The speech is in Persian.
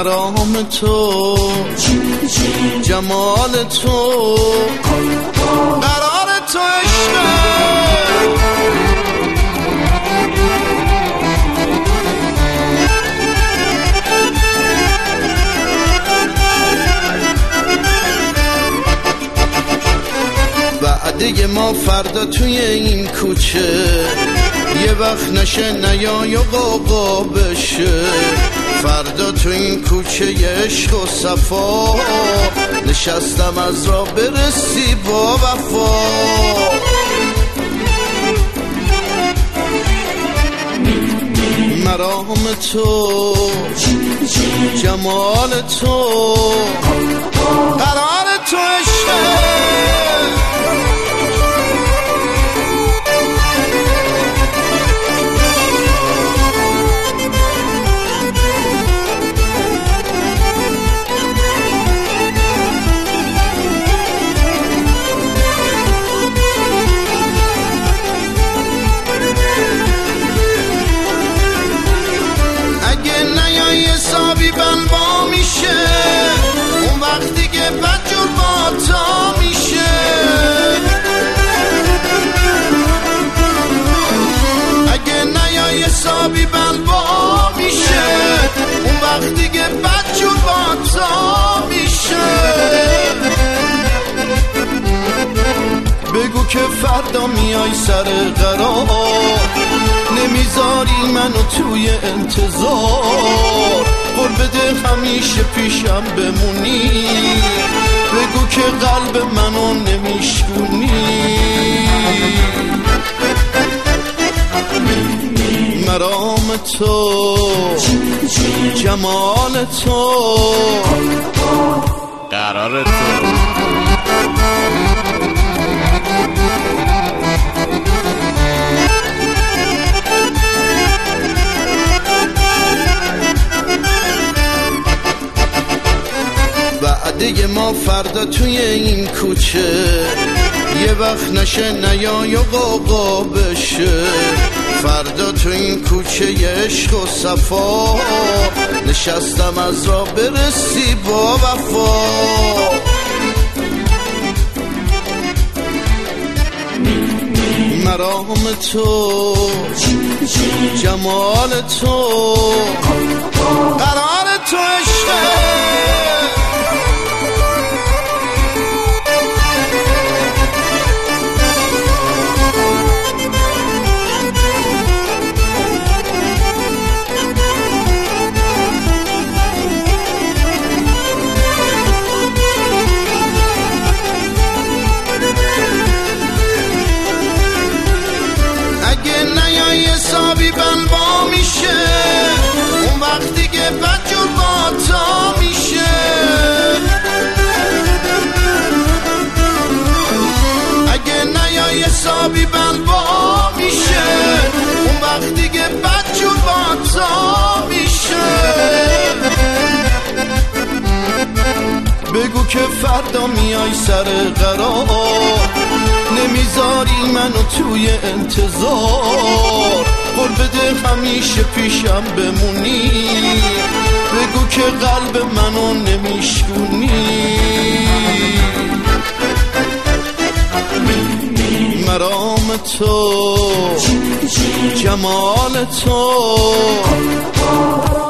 مرام تو جمال تو قرار تو عشق وعده ما فردا توی این کوچه یه وقت نشه نیای و قاقا بشه فردا تو این کوچه یه عشق و صفا نشستم از را برسی با وفا مرام تو جمال تو قرار تو عشق حسابی بلوا میشه اون وقتی که بدجور با تا میشه اگه نیای حسابی بلوا میشه اون وقتی که بدجور با تا میشه بگو که فردا میای سر قرار نمیذاری منو توی انتظار قول بده همیشه پیشم بمونی بگو که قلب منو نمیشکونی مرام تو جمال تو قرار تو وعده ما فردا توی این کوچه یه وقت نشه نیای و قاقا بشه فردا تو این کوچه یه عشق و صفا نشستم از را برسی با وفا مرام تو جمال تو قرار تو عشق حسابی بلوا میشه اون وقتی که بدجور با تا میشه اگه نیای حسابی بلوا میشه اون وقتی که بدجور با تا میشه بگو که فردا میای سر قرار نمیذاری منو توی انتظار قول بده همیشه پیشم بمونی بگو که قلب منو نمیشکونی مرام تو جمال تو